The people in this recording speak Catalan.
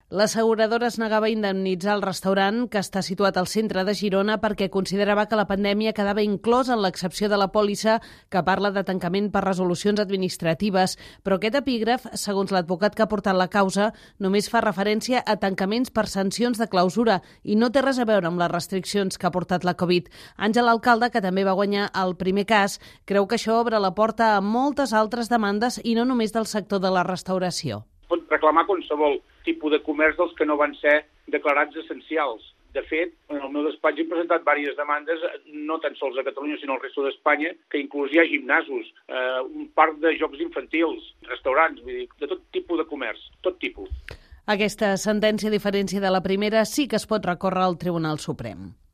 L'asseguradora es negava a indemnitzar el restaurant, que està situat al centre de Girona, perquè considerava que la pandèmia quedava inclòs en l'excepció de la pòlissa que parla de tancament per resolucions administratives. Però aquest epígraf, segons l'advocat que ha portat la causa, només fa referència a tancaments per sancions de clausura i no té res a veure amb les restriccions que ha portat la Covid. Àngel Alcalde, que també va guanyar el primer cas, creu que això obre la porta a moltes altres demandes i no només del sector de la restauració. Pot reclamar qualsevol tipus de comerç dels que no van ser declarats essencials. De fet, en el meu despatx he presentat diverses demandes, no tan sols a Catalunya, sinó al resto d'Espanya, que inclús hi ha gimnasos, un parc de jocs infantils, restaurants, vull dir, de tot tipus de comerç, tot tipus. Aquesta sentència, a diferència de la primera, sí que es pot recórrer al Tribunal Suprem.